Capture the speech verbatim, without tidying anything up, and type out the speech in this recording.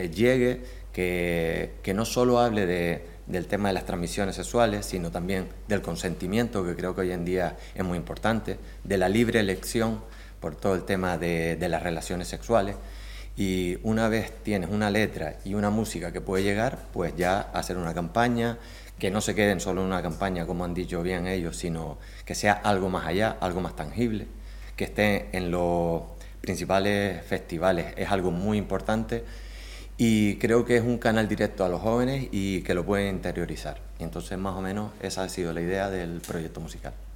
les llegue, que, que no solo hable de, del tema de las transmisiones sexuales, sino también del consentimiento, que creo que hoy en día es muy importante, de la libre elección por todo el tema de, de las relaciones sexuales. Y una vez tienes una letra y una música que puede llegar, pues ya hacer una campaña, que no se queden solo en una campaña, como han dicho bien ellos, sino que sea algo más allá, algo más tangible, que esté en los principales festivales, es algo muy importante y creo que es un canal directo a los jóvenes y que lo pueden interiorizar. Y entonces más o menos esa ha sido la idea del proyecto musical.